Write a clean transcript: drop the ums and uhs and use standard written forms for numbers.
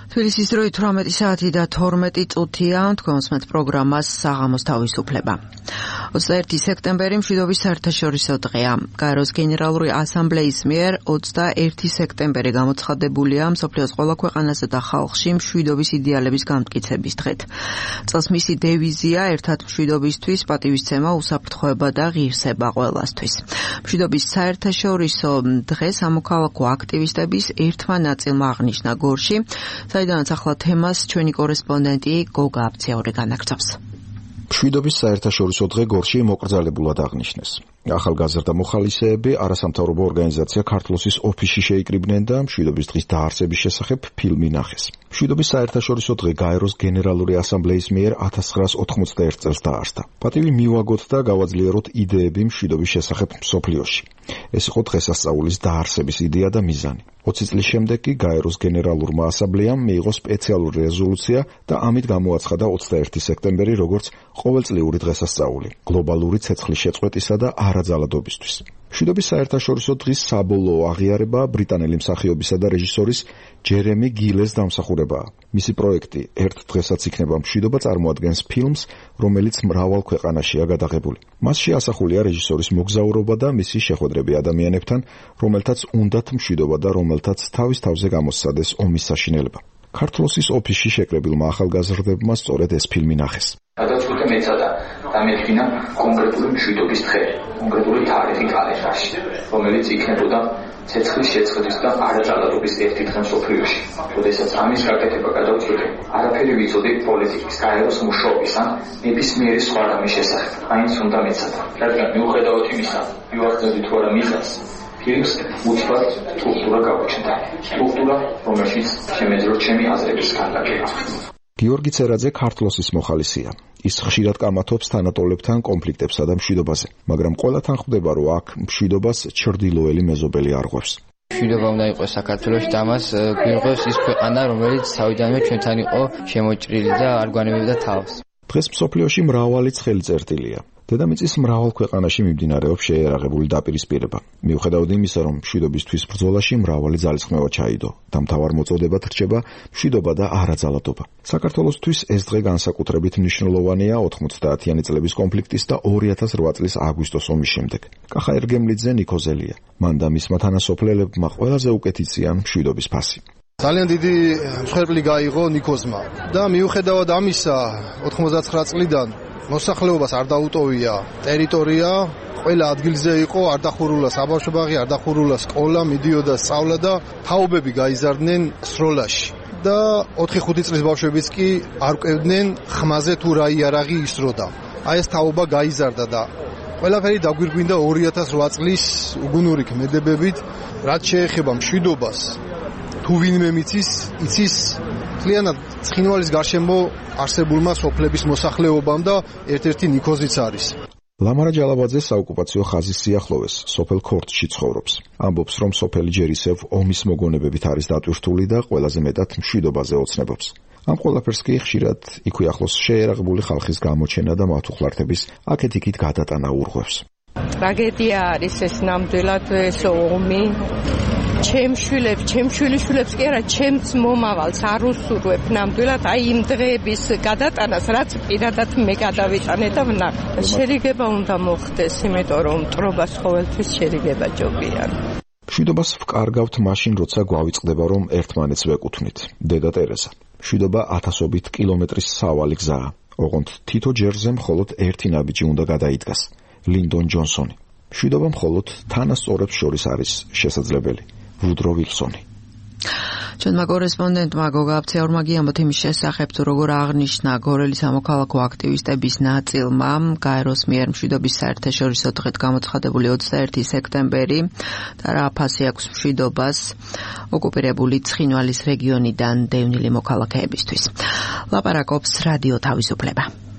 თბილისის დროით 18 საათი და 12 წუთია თქვენს პროგრამას საღამოს თავისუფლება. 21 სექტემბერი მშვიდობის საერთაშორისო დღეა. გაეროს გენერალური ასამბლეის მიერ 21 სექტემბერი გამოცხადებულია მსოფლიოს ყველა ქვეყანასა და ხალხში მშვიდობის იდეალების განმტკიცების დღედ. წელს მისი დევიზია ერთად მშვიდობისთვის, პატივისცემა, უსაფრთხოება და ღირსება ყველასთვის. მშვიდობის საერთაშორისო დღე სამოქალაქო აქტივისტების ერთმა ნაწილმა აღნიშნა გორში, საიდანაც ახლა თემას ჩვენი კორესპონდენტი გოგა აბციური განაგრძობს. მშვიდობის საერთაშორისო დღე გორში მოკრძალებულად აღნიშნეს. ახალგაზრდა მოხალისეები არასამთავრობო ორგანიზაცია ქართლოსის ოფისში შეიკრიბნენ და მშვიდობის დღის დაარსების შესახებ ფილმი ნახეს. მშვიდობის საერთაშორისო დღე გაეროს გენერალური ასამბლეის მიერ 1991 წელს დაარსდა. პატივი მივაგოთ და გავაძლიეროთ იდეები მშვიდობის შესახებ მსოფლიოში. ეს იყო დღესასწაულის დაარსების იდეა და მიზანი. 20 წლის შემდეგ კი გაეროს გენერალურმა ასამბლეამ მიიღო სპეციალური რეზოლუცია და ამით გამოაცხადა 21 სექტემბერი როგორც ყოველწლიური დღესასწაული გლობალური ცეცხლის შეწყვეტისა და არაძალადობისთვის. მშვიდობის საერთაშორისო დღის საბოლოო აღიარება ბრიტანელი მსახიობისა და რეჟისორის ჯერემი გილეს დამსახურებაა. მისი პროექტი ერთ დღესაც იქნება მშვიდობა წარმოადგენს ფილმს, რომელიც მრავალ ქვეყანაშია გადაღებული. მასში ასახულია რეჟისორის მოგზაურობა და მისი შეხვედრები ადამიანებთან, რომელთაც უნდათ მშვიდობა და რომელთაც თავის თავზე გამოსცადეს ომის საშინელება. ქართლოსის ოფისში შეკრებილმა ახალგაზრდებმა სწორედ ეს ფილმი ნახეს. გადაწყვეტა მეცადა დამეთქინა კონკრეტული მშვიდობის დღე, კონკრეტული თარიღი კალენდარში, რომელიც იქნებოდა ცეცხლის შეწყვეტის და არაძალადობის ერთი დღე მსოფლიოში. როდესაც ამის გაკეთება გადავწყვეტე, არაფერი ვიცოდი პოლიტიკის, გაეროს მუშაობის ან ნებისმიერი სხვა რამის შესახებ. მაინც უნდა მეცადა, რადგან მიუხედავად იმისა, მივახცევდი თუ არა მიზანს, ფილმს უცბად სტრუქტურა გაუჩნდა. სტრუქტურა, რომელშიც შემეძლო ჩემი აზრების განკარგება. გიორგი ცერაძე ქართლოსის მოხალისეა. ის ხშირად კამათობს თანატოლებთან კონფლიქტებსა და მშვიდობაზე, მაგრამ ყველათან ხვდება, რომ აქ მშვიდობას ჩრდილოელი მეზობელი არღვევს. მშვიდობა უნდა იყოს საქართველოში და ამას გვირღვევს ის ქვეყანა, რომელიც თავიდანვე ჩვენთან იყო შემოჭრილი და არ გვანებებდა თავს. დღეს მსოფლიოში მრავალი ცხელი წერტილია. დედამიწის მრავალ ქვეყანაში მიმდინარეობს შეერაღებული დაპირისპირება. მიუხედავად იმისა, რომ მშვიდობისთვის ბრძოლაში მრავალი ძალისხმევა ჩაიდო და მთავარ მოწოდებად რჩება მშვიდობა და არაძალადობა. საქართველოსთვის ეს დღე განსაკუთრებით მნიშვნელოვანია 90-იანი წლების კონფლიქტის და 2008 წლის აგვისტოს ომის შემდეგ. კახა ერგემლიძე ნიქოზელია. მან და მისმა თანასოფლელებმა ყველაზე უკეთ იციან მშვიდობის ფასი. ძალიან დიდი მსხვერპლი გაიღო ნიქოზმა და მიუხედავად ამისა 99 წლიდან მოსახლეობას არ დაუტოვია ტერიტორია, ყველა ადგილზე იყო, არ დახურულა საბავშვო-ბაღი, არ დახურულა სკოლა, მიდიოდა სწავლა და თაობები გაიზარდნენ სროლაში. და 4-5 წლის ბავშვებიც კი არ კვევდნენ ხმაზე თუ რა იარაღი ისროდა. აი ეს თაობა გაიზარდა და ყველაფერი დაგვირგვინდა 2008 წლის უგუნური ქმედებებით, რაც შეეხება მშვიდობას. თუ ვინმე იცის ძალიანად ცხინვალის გარშემო არსებულმა სოფლების მოსახლეობამ და ერთ-ერთი ნიქოზიც არის. ლამარა ჯალაბაძე საოკუპაციო ხაზის სიახლოვეს, სოფელ ქორდში ცხოვრობს. ამბობს, რომ სოფელი ჯერ ისევ ომის მოგონებებით არის დატვირთული და ყველაზე მეტად მშვიდობაზე ოცნებობს. ამ ყველაფერს კი ხშირად იქვე ახლოს შეერაღებული ხალხის გამოჩენა და მათუხლართების აქეთ-იქით გადატანა ურღვევს. ტრაგედია არის ეს ნამდვილად ეს ომი. ჩემ შვილიშვილებს კი არა, ჩემს მომავალს არ უსურვებ ნამდვილად აი იმ დღეების გადატანას, რაც პირადად მე გადავიტანე და ვნახე. შერიგება უნდა მოხდეს, იმიტომ რომ მტრობას ყოველთვის შერიგება ჯობიან. მშვიდობას ვკარგავთ მაშინ, როცა გვავიწყდება, რომ ერთმანეთს ვეკუთვნით. დედა ტერეზა. მშვიდობა 1000-ობით კილომეტრის სავალი გზაა. ოღონდ თითო ჯერზე მხოლოდ ერთი ნაბიჯი უნდა გადაიდგას. ლინდონ ჯონსონი. მშვიდობა მხოლოდ თანასწორებს შორის არის შესაძლებელი. ვუდრო ვილსონი. ჩვენმა კორესპონდენტმა გოგა აბცეურმა გიამბოთ იმის შესახებ, თუ როგორ აღნიშნა გორელი სამოქალაქო აქტივისტების ნაწილმა გაეროს მიერ მშვიდობის საერთაშორისო დღედ გამოცხადებული 21 სექტემბერი და რა ფასი აქვს მშვიდობას ოკუპირებული ცხინვალის რეგიონიდან დევნილი მოქალაქეებისთვის. ლაპარაკობს რადიო თავისუფლება.